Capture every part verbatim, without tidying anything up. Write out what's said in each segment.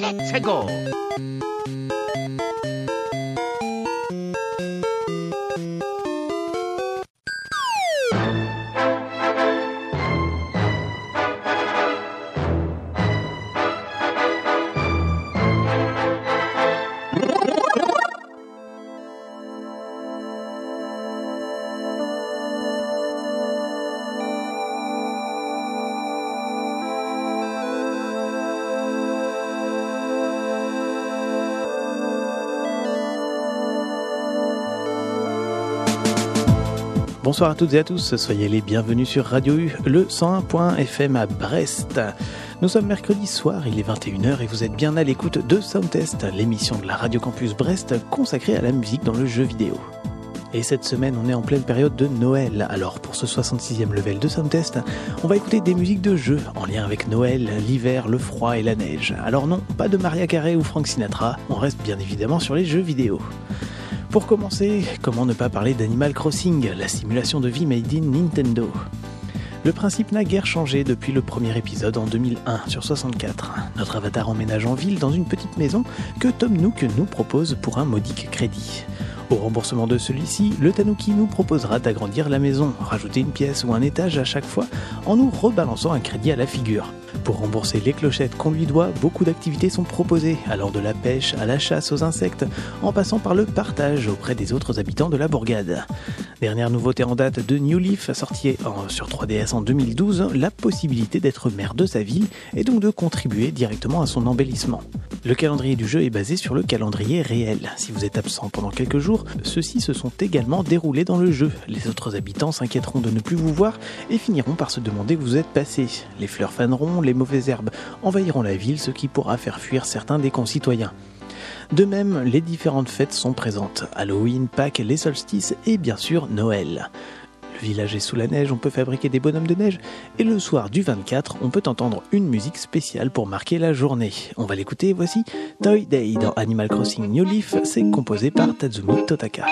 Let's go! Bonsoir à toutes et à tous, soyez les bienvenus sur Radio U, le cent un point F M à Brest. Nous sommes mercredi soir, il est vingt et une heures et vous êtes bien à l'écoute de Soundtest, l'émission de la Radio Campus Brest consacrée à la musique dans le jeu vidéo. Et cette semaine, on est en pleine période de Noël. Alors pour ce soixante-sixième level de Soundtest, on va écouter des musiques de jeux en lien avec Noël, l'hiver, le froid et la neige. Alors non, pas de Mariah Carey ou Frank Sinatra, on reste bien évidemment sur les jeux vidéo. Pour commencer, comment ne pas parler d'Animal Crossing, la simulation de vie made in Nintendo. Le principe n'a guère changé depuis le premier épisode en deux mille un sur soixante-quatre. Notre avatar emménage en ville dans une petite maison que Tom Nook nous propose pour un modique crédit. Au remboursement de celui-ci, le Tanuki nous proposera d'agrandir la maison, rajouter une pièce ou un étage à chaque fois en nous rebalançant un crédit à la figure. Pour rembourser les clochettes qu'on lui doit, beaucoup d'activités sont proposées, allant de la pêche à la chasse aux insectes, en passant par le partage auprès des autres habitants de la bourgade. Dernière nouveauté en date de New Leaf, sortie en, sur trois D S en deux mille douze, la possibilité d'être maire de sa ville et donc de contribuer directement à son embellissement. Le calendrier du jeu est basé sur le calendrier réel. Si vous êtes absent pendant quelques jours, ceux-ci se sont également déroulés dans le jeu. Les autres habitants s'inquiéteront de ne plus vous voir et finiront par se demander où vous êtes passé. Les fleurs faneront, les mauvaises herbes envahiront la ville, ce qui pourra faire fuir certains des concitoyens. De même, les différentes fêtes sont présentes. Halloween, Pâques, les solstices et bien sûr Noël. Le village est sous la neige, on peut fabriquer des bonhommes de neige et le soir du vingt-quatre, on peut entendre une musique spéciale pour marquer la journée. On va l'écouter, voici Toy Day dans Animal Crossing New Leaf, c'est composé par Tatsumi Totaka.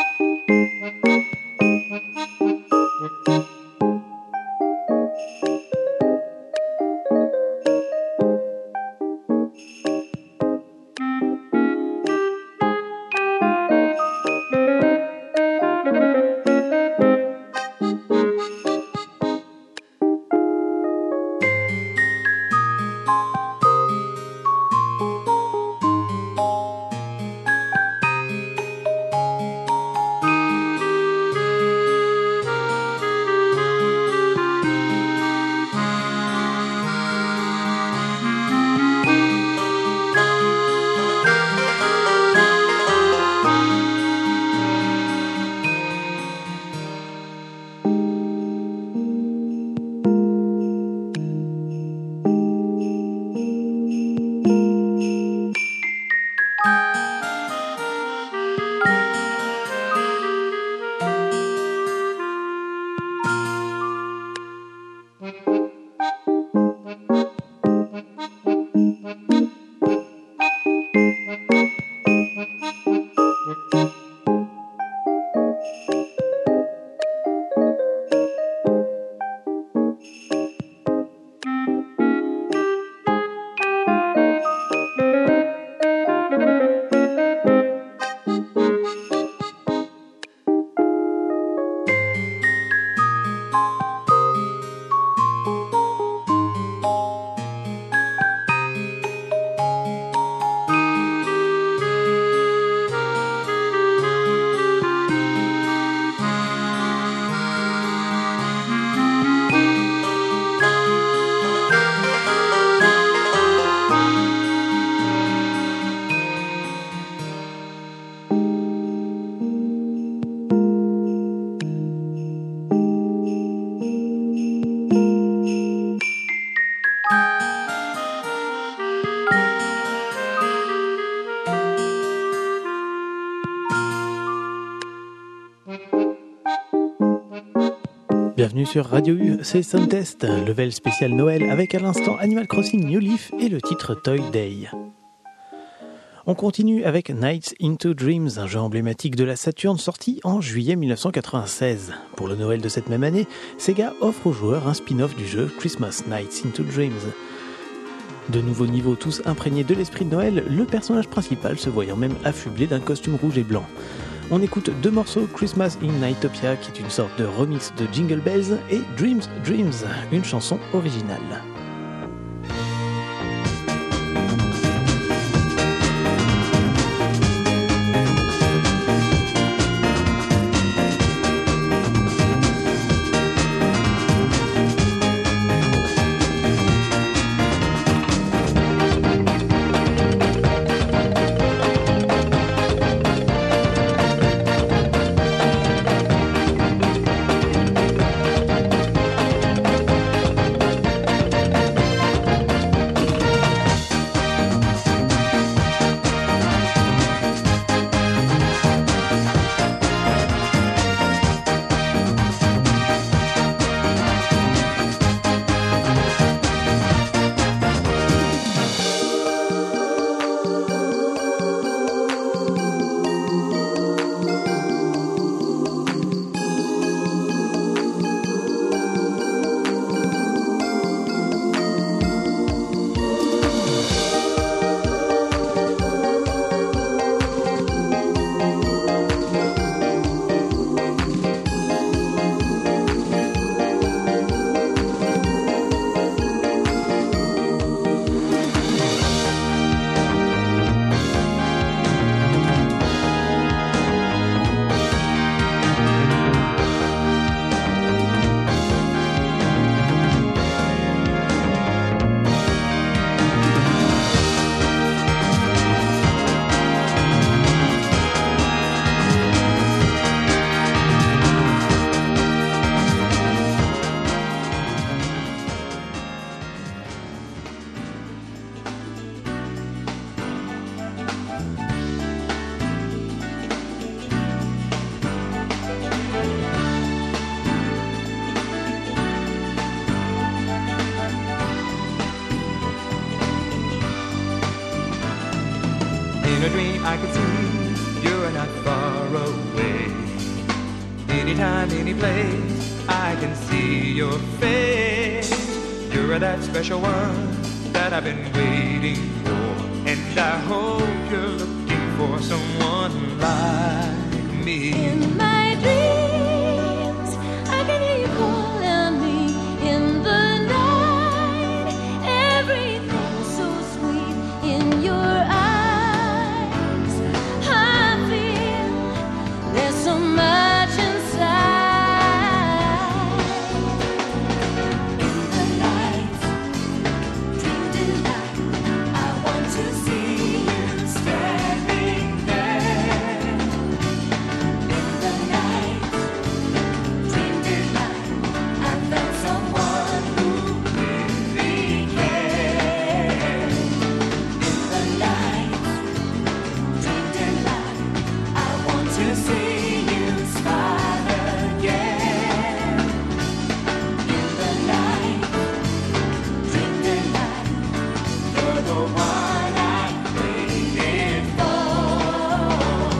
Bienvenue sur Radio U, c'est Soundtest, level spécial Noël avec à l'instant Animal Crossing New Leaf et le titre Toy Day. On continue avec Nights into Dreams, un jeu emblématique de la Saturn sorti en juillet dix-neuf cent quatre-vingt-seize. Pour le Noël de cette même année, Sega offre aux joueurs un spin-off du jeu Christmas Nights into Dreams. De nouveaux niveaux tous imprégnés de l'esprit de Noël, le personnage principal se voyant même affublé d'un costume rouge et blanc. On écoute deux morceaux, Christmas in Nightopia, qui est une sorte de remix de Jingle Bells, et Dreams, Dreams, une chanson originale. In a dream I can see you're not far away. Anytime, any place, I can see your face. You're that special one that I've been waiting for, and I hope you're looking for someone like me. In my dreams, I can hear you calling me in the night. Everything's so sweet in your eyes. I feel there's so much inside. In the night, dream delight, I want to see you standing there. In the night, dream delight, I found someone who really cares. In the night, dream delight, I want to see you smile again. In the night, dream delight, you're the one I've waited for.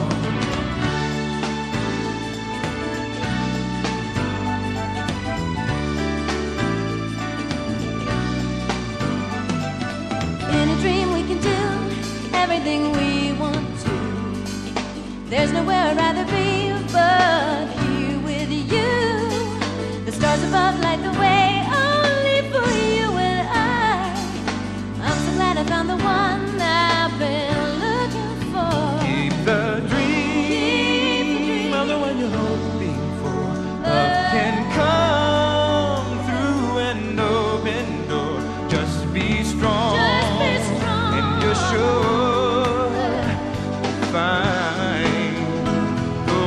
In a dream we can do everything we want to. There's nowhere I'd rather be but here with you. The stars above light the way only for you and I. I'm so glad I found the one I've been looking for. Keep the dream of the one you're hoping for. Love can come through an open door. Just be strong, Just be strong. and you're sure to find the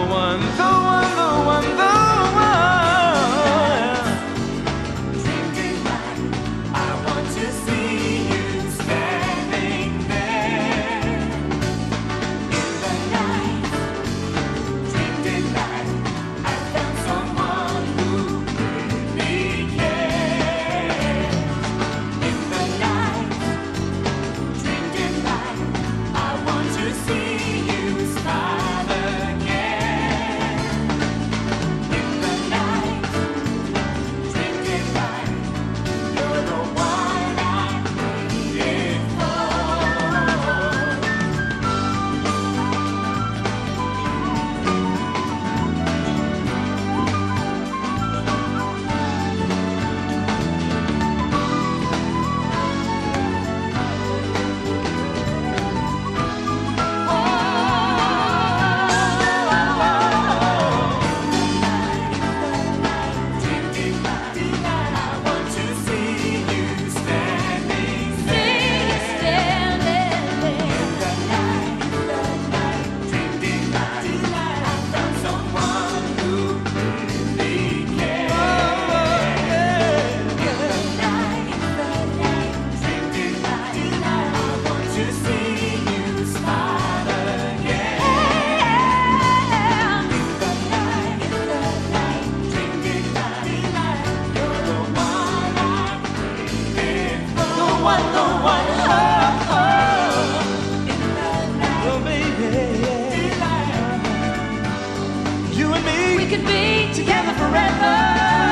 could be together forever.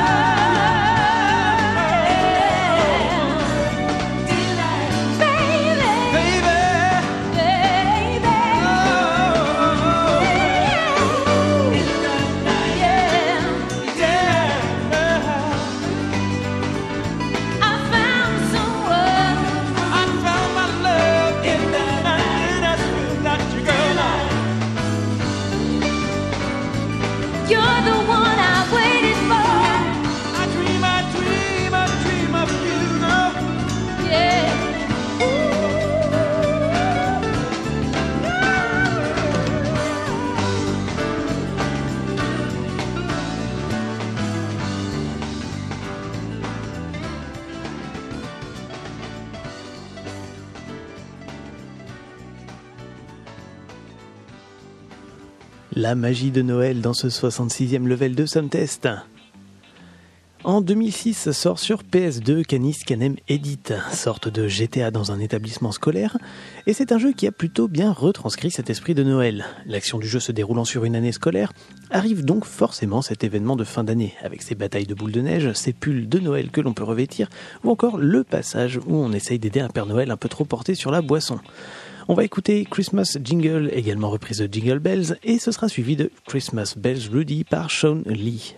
La magie de Noël dans ce soixante-sixième level de Somtest. En deux mille six sort sur P S deux Canis Canem Edit, sorte de G T A dans un établissement scolaire, et c'est un jeu qui a plutôt bien retranscrit cet esprit de Noël. L'action du jeu se déroulant sur une année scolaire, arrive donc forcément cet événement de fin d'année, avec ses batailles de boules de neige, ses pulls de Noël que l'on peut revêtir, ou encore le passage où on essaye d'aider un Père Noël un peu trop porté sur la boisson. On va écouter Christmas Jingle, également reprise de Jingle Bells, et ce sera suivi de Christmas Bells Rudy par Sean Lee.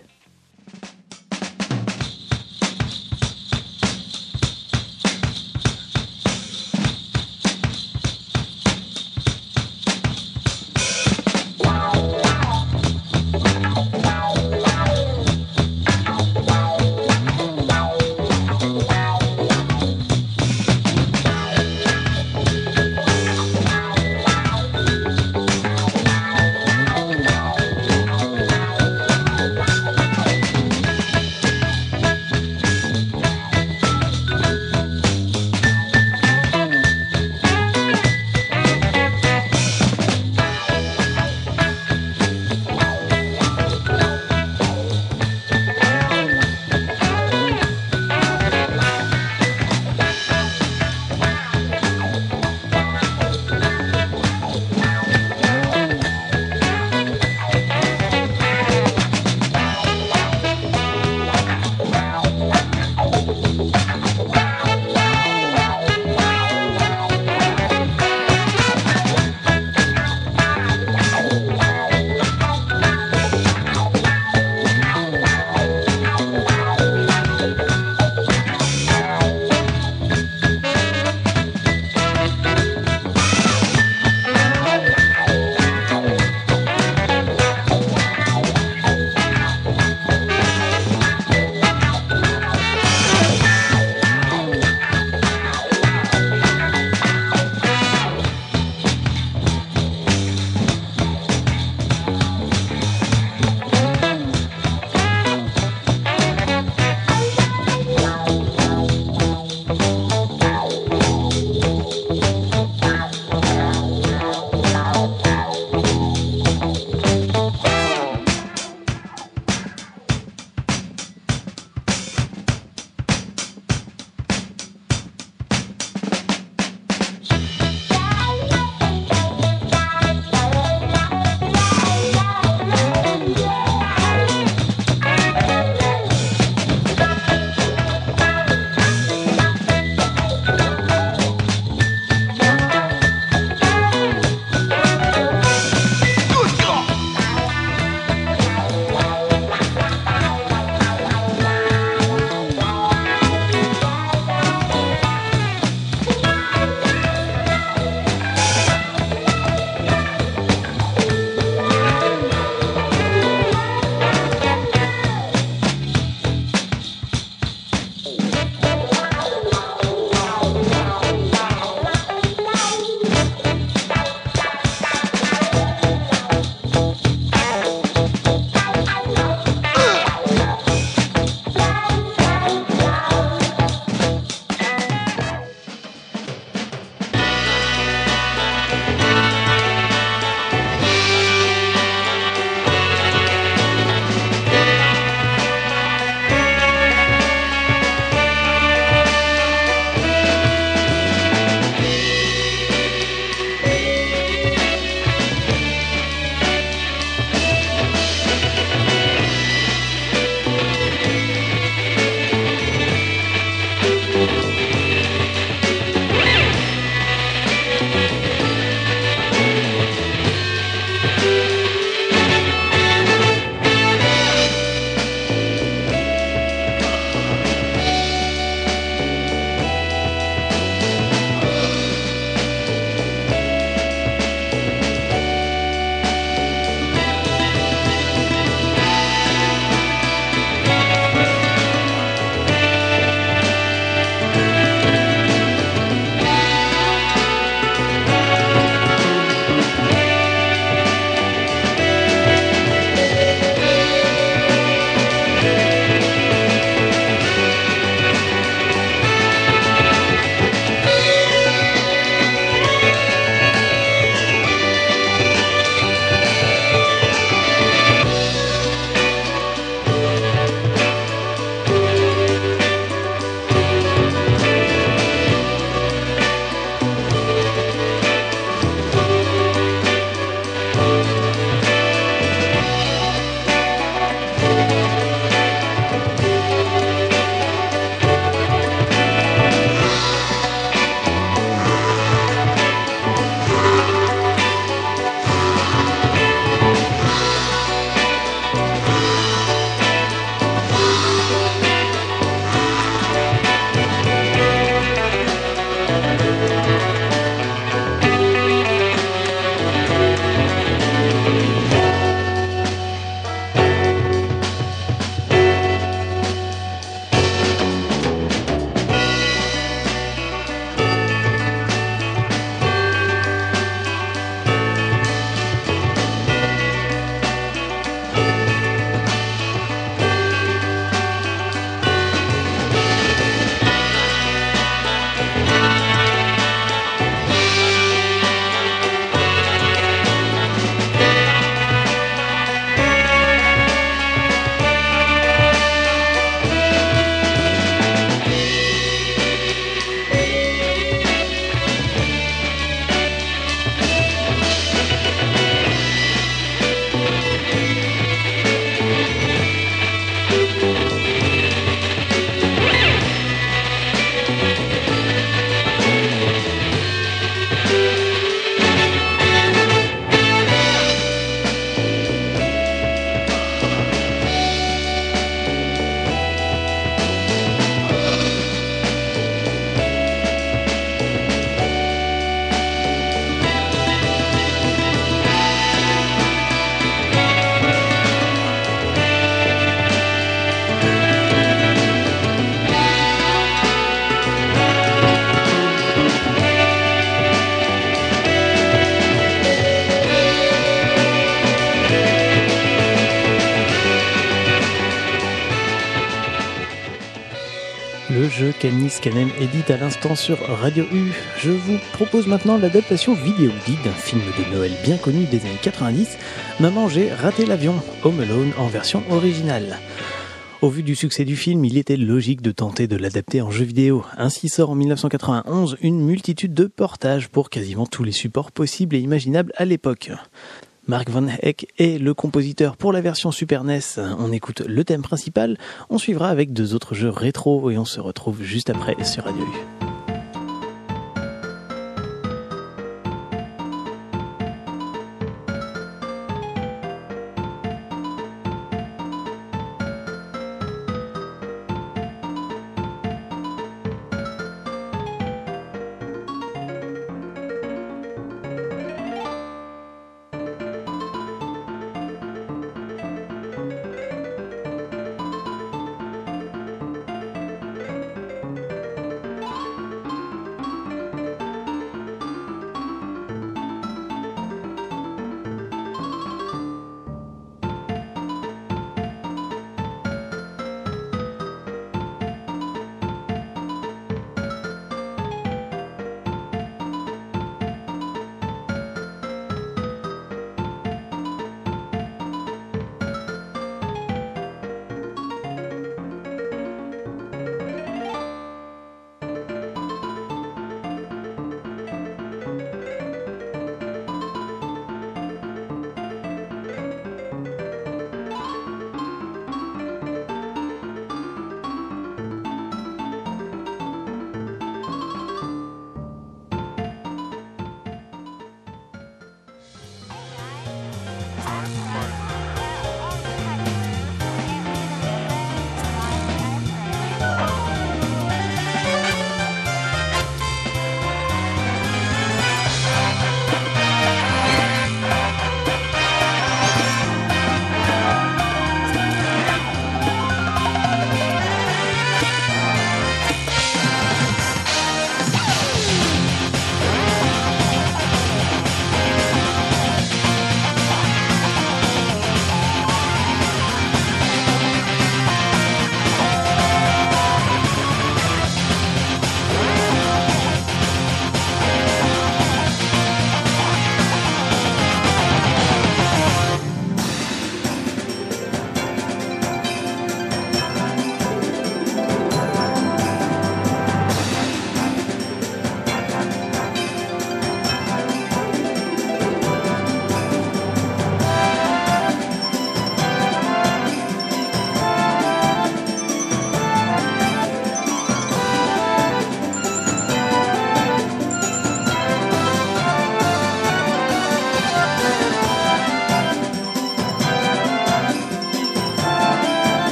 le jeu qu'Anis Kanem édite à l'instant sur Radio U. Je vous propose maintenant l'adaptation vidéo d'un film de Noël bien connu des années quatre-vingt-dix, Maman j'ai raté l'avion, Home Alone en version originale. Au vu du succès du film, il était logique de tenter de l'adapter en jeu vidéo. Ainsi sort en dix-neuf cent quatre-vingt-onze une multitude de portages pour quasiment tous les supports possibles et imaginables à l'époque. Mark Van Heck est le compositeur pour la version Super N E S. On écoute le thème principal, on suivra avec deux autres jeux rétro et on se retrouve juste après sur Radio U.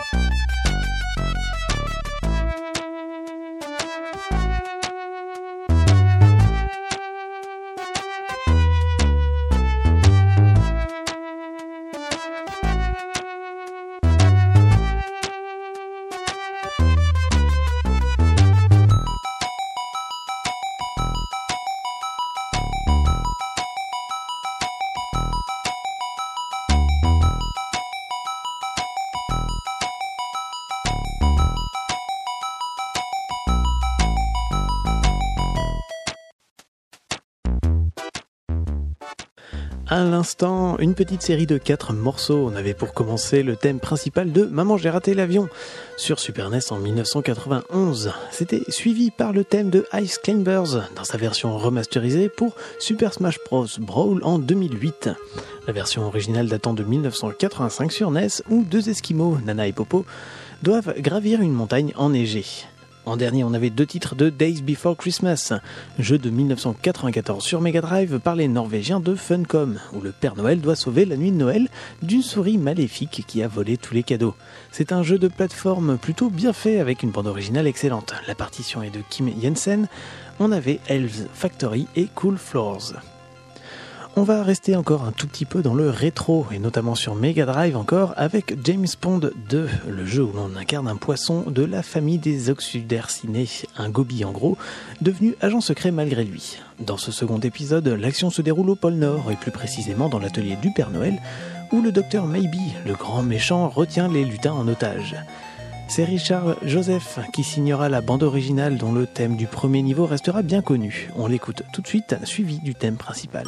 À l'instant, une petite série de quatre morceaux. On avait pour commencer le thème principal de Maman j'ai raté l'avion sur Super N E S en dix-neuf cent quatre-vingt-onze. C'était suivi par le thème de Ice Climbers dans sa version remasterisée pour Super Smash Bros. Brawl en deux mille huit. La version originale datant de dix-neuf cent quatre-vingt-cinq sur N E S où deux Esquimaux, Nana et Popo, doivent gravir une montagne enneigée. En dernier, on avait deux titres de Days Before Christmas, jeu de dix-neuf cent quatre-vingt-quatorze sur Mega Drive par les Norvégiens de Funcom, où le Père Noël doit sauver la nuit de Noël d'une souris maléfique qui a volé tous les cadeaux. C'est un jeu de plateforme plutôt bien fait avec une bande originale excellente. La partition est de Kim Jensen. On avait Elves Factory et Cool Floors. On va rester encore un tout petit peu dans le rétro, et notamment sur Mega Drive encore, avec James Bond deux, le jeu où l'on incarne un poisson de la famille des Oxudercinés, un goby en gros, devenu agent secret malgré lui. Dans ce second épisode, l'action se déroule au pôle Nord, et plus précisément dans l'atelier du Père Noël, où le docteur Maybe, le grand méchant, retient les lutins en otage. C'est Richard Joseph qui signera la bande originale dont le thème du premier niveau restera bien connu. On l'écoute tout de suite, suivi du thème principal.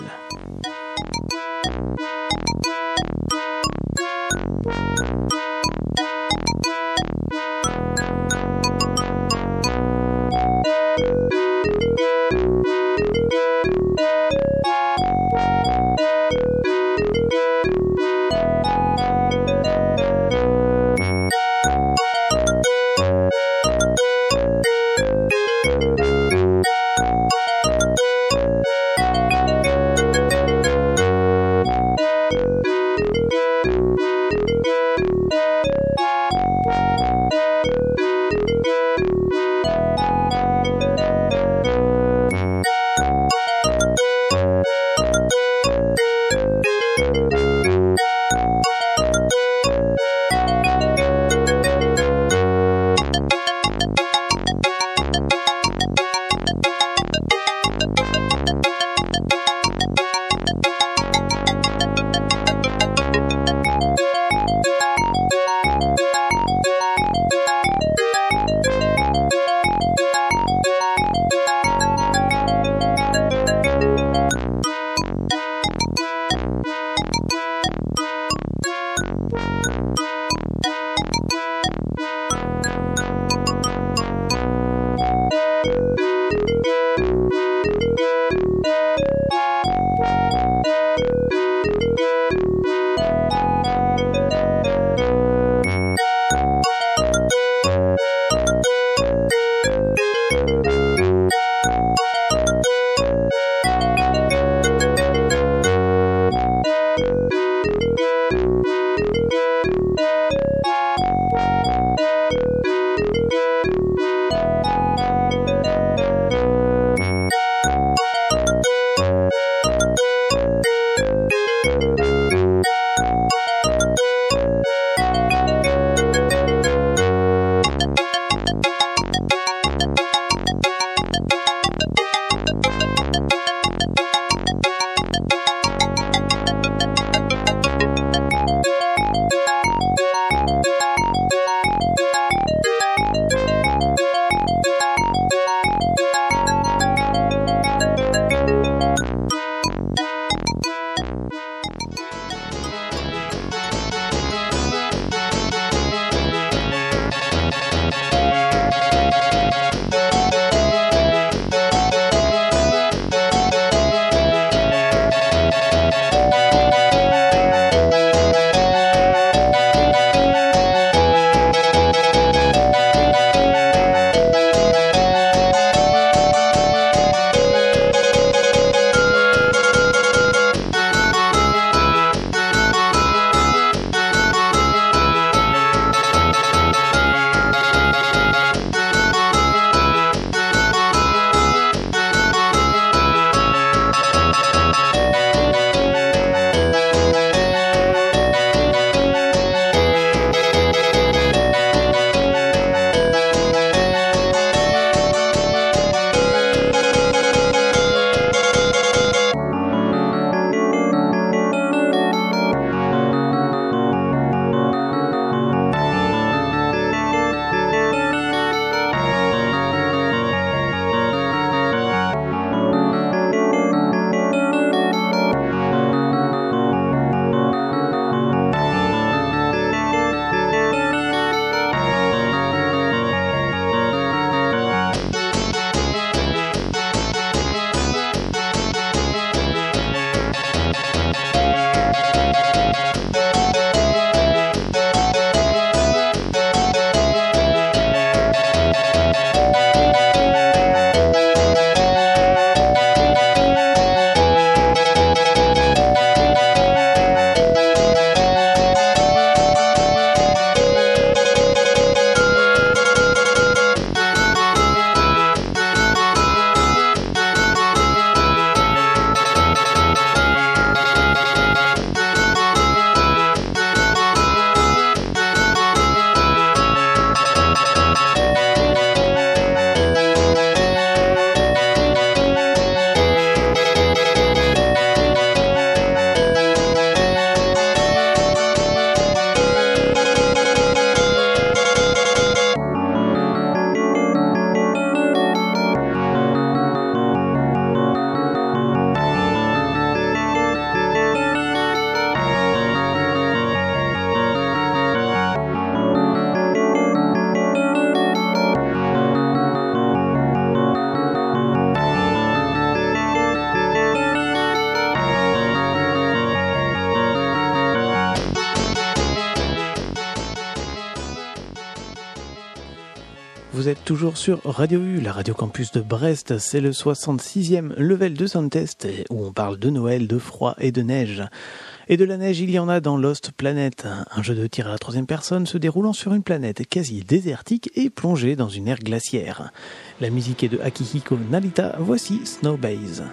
Vous êtes toujours sur Radio U, la Radio Campus de Brest. C'est le soixante-sixième level de Soundtest où on parle de Noël, de froid et de neige. Et de la neige, il y en a dans Lost Planet, un jeu de tir à la troisième personne se déroulant sur une planète quasi désertique et plongée dans une ère glaciaire. La musique est de Akihiko Narita, voici Snowbase.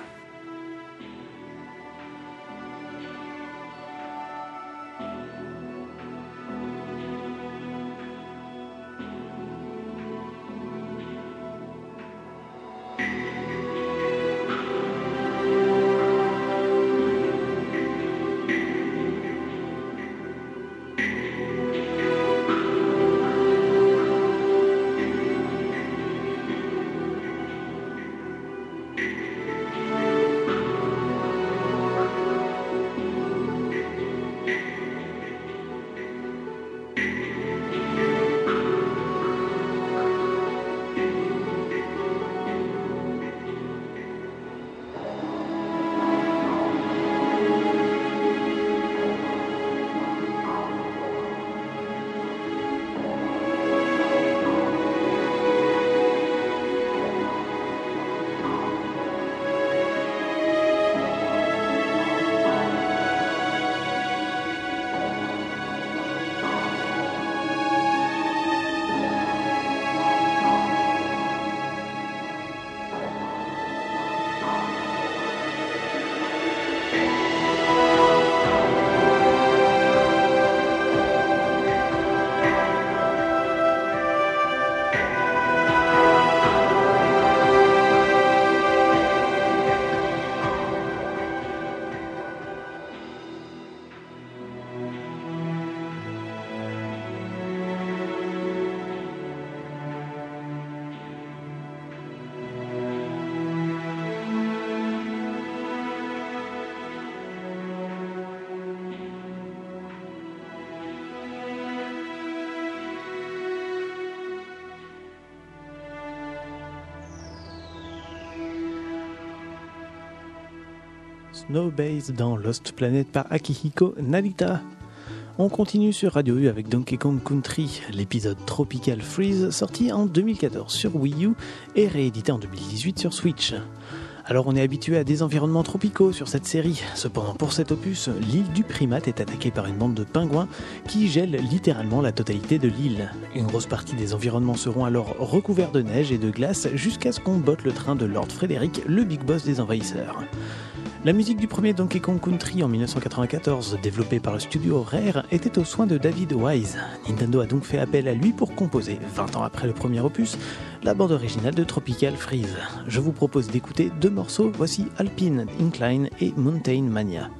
Snowbase dans Lost Planet par Akihiko Narita. On continue sur Radio U avec Donkey Kong Country, l'épisode Tropical Freeze sorti en deux mille quatorze sur Wii U et réédité en deux mille dix-huit sur Switch. Alors on est habitué à des environnements tropicaux sur cette série, cependant pour cet opus, l'île du Primate est attaquée par une bande de pingouins qui gèlent littéralement la totalité de l'île. Une grosse partie des environnements seront alors recouverts de neige et de glace jusqu'à ce qu'on botte le train de Lord Frederick, le big boss des envahisseurs. La musique du premier Donkey Kong Country en dix-neuf cent quatre-vingt-quatorze, développée par le studio Rare, était aux soins de David Wise. Nintendo a donc fait appel à lui pour composer, vingt ans après le premier opus, la bande originale de Tropical Freeze. Je vous propose d'écouter deux morceaux, voici Alpine Incline et Mountain Mania.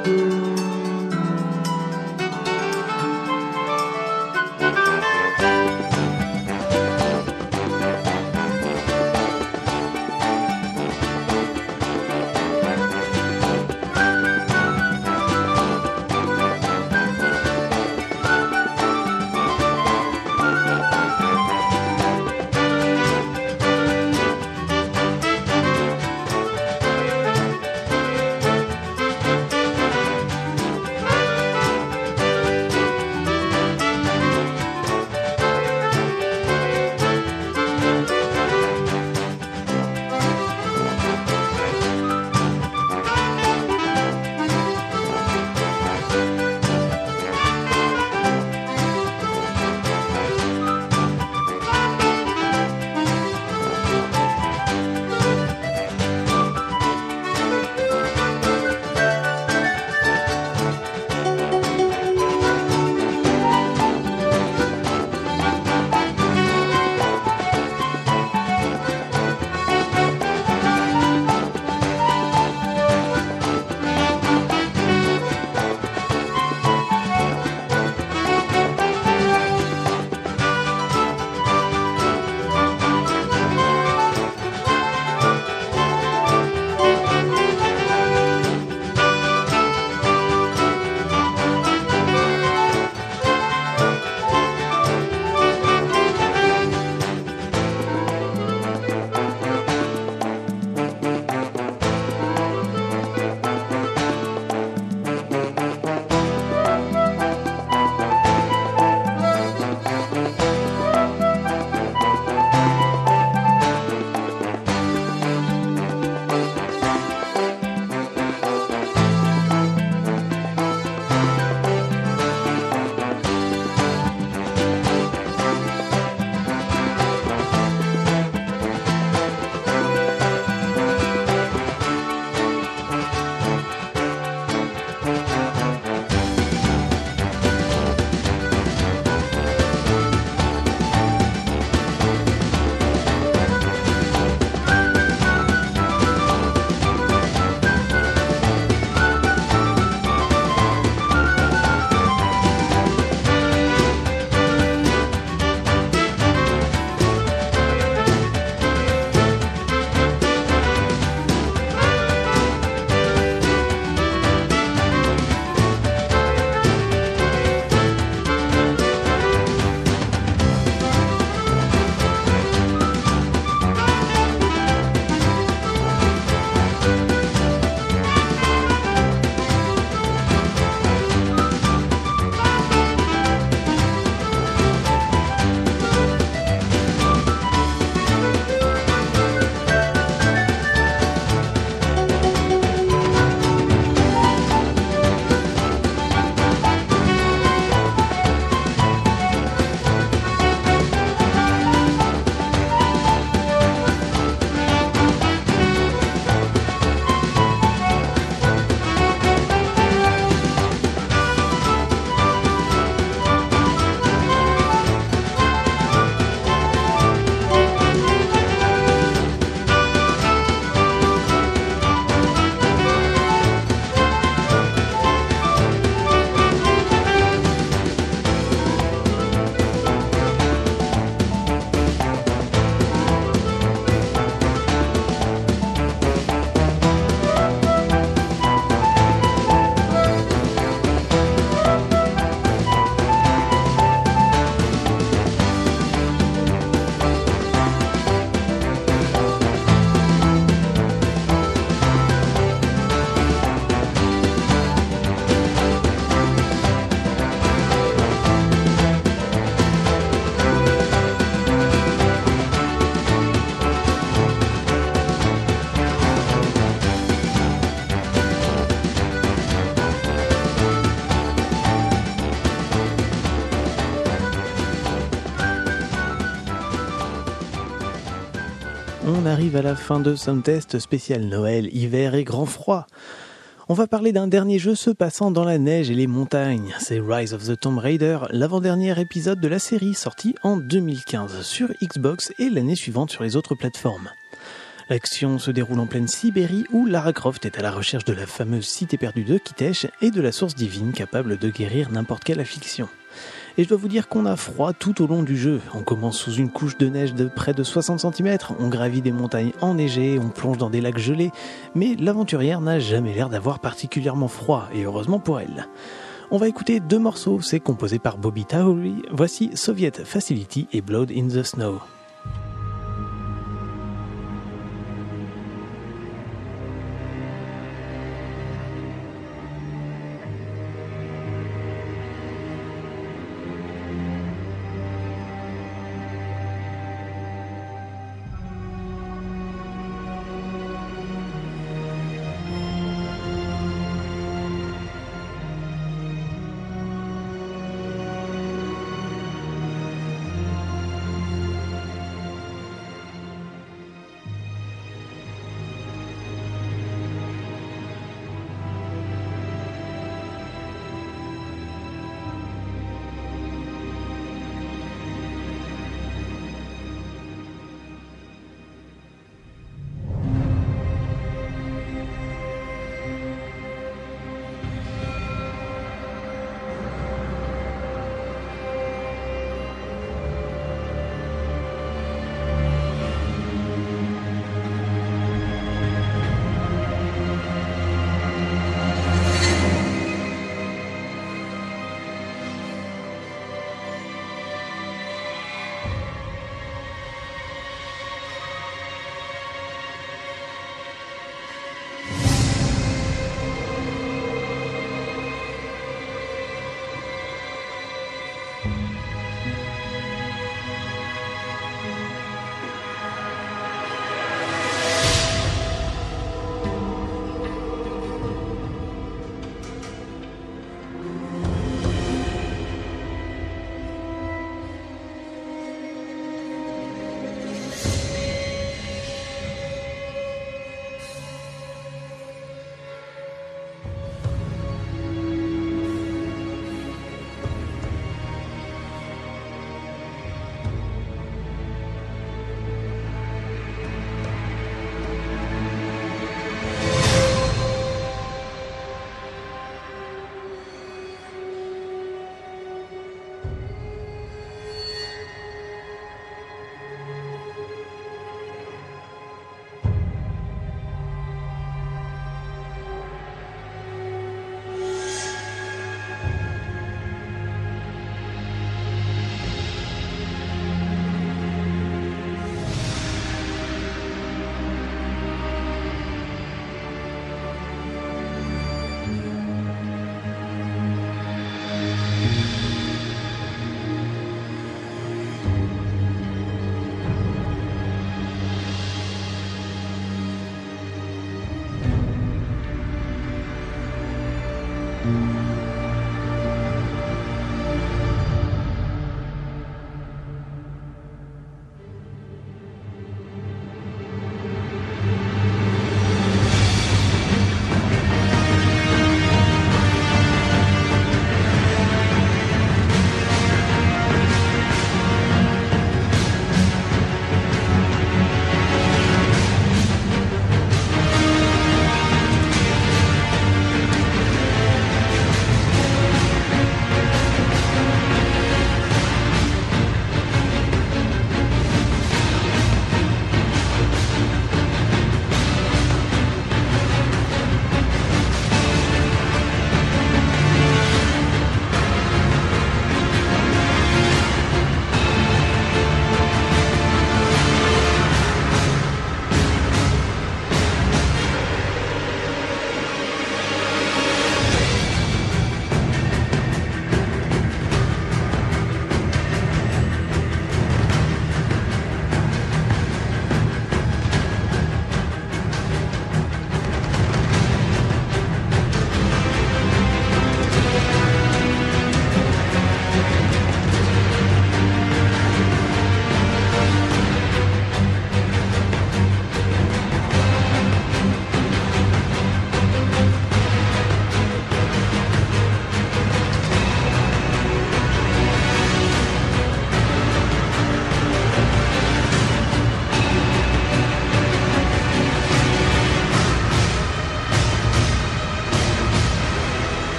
On arrive à la fin de Soundtest spécial Noël, hiver et grand froid. On va parler d'un dernier jeu se passant dans la neige et les montagnes. C'est Rise of the Tomb Raider, l'avant-dernier épisode de la série sorti en deux mille quinze sur Xbox et l'année suivante sur les autres plateformes. L'action se déroule en pleine Sibérie où Lara Croft est à la recherche de la fameuse cité perdue de Kitesh et de la source divine capable de guérir n'importe quelle affliction. Et je dois vous dire qu'on a froid tout au long du jeu. On commence sous une couche de neige de près de soixante centimètres, on gravit des montagnes enneigées, on plonge dans des lacs gelés, mais l'aventurière n'a jamais l'air d'avoir particulièrement froid, et heureusement pour elle. On va écouter deux morceaux, c'est composé par Bobby Tauri. Voici Soviet Facility et Blood in the Snow.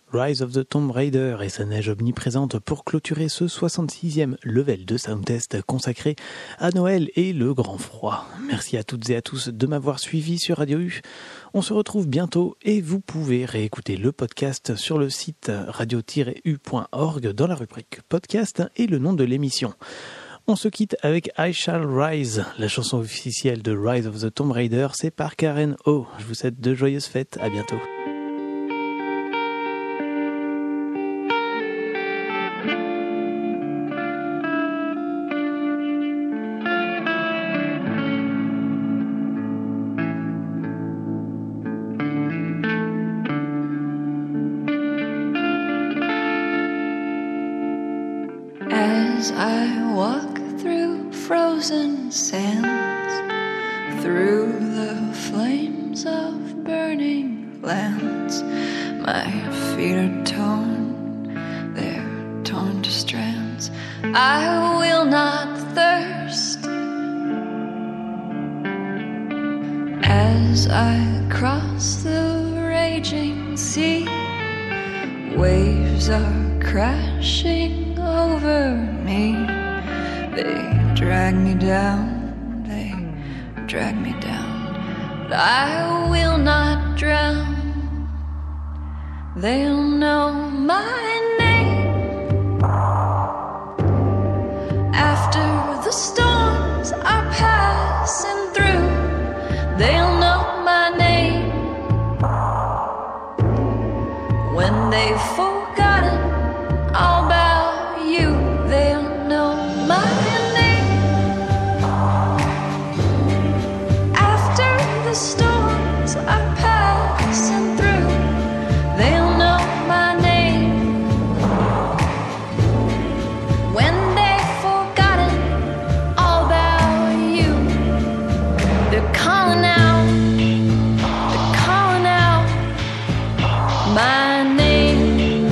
Rise of the Tomb Raider et sa neige omniprésente pour clôturer ce soixante-sixième level de Soundtest consacré à Noël et le grand froid. Merci à toutes et à tous de m'avoir suivi sur Radio U. On se retrouve bientôt et vous pouvez réécouter le podcast sur le site radio tiret u point org dans la rubrique podcast et le nom de l'émission. On se quitte avec I Shall Rise, la chanson officielle de Rise of the Tomb Raider, c'est par Karen O. Je vous souhaite de joyeuses fêtes, à bientôt. As I walk through frozen sands, through the flames of burning lands, my feet are torn, they're torn to strands. I will not thirst. As I cross the raging sea, waves are crashing over me. They drag me down, they drag me down, but I will not drown. They'll know my name. After the storms are passing through, they'll know my name. When they've forgotten all about you, they'll know my name. After the storms are passing through, they'll know my name. When they've forgotten all about you, they're calling out, they're calling out my name.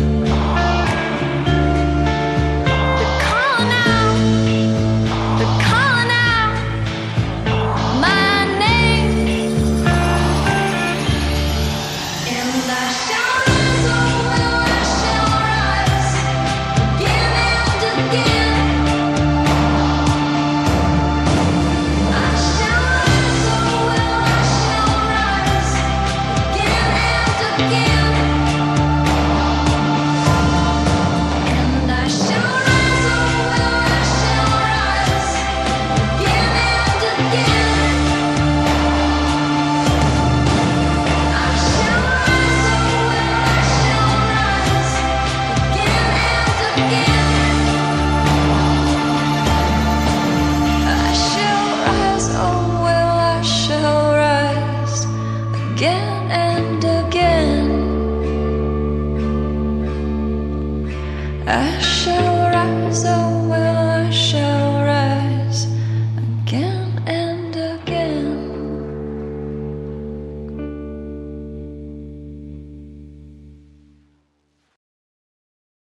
Again and again, I shall rise, oh well.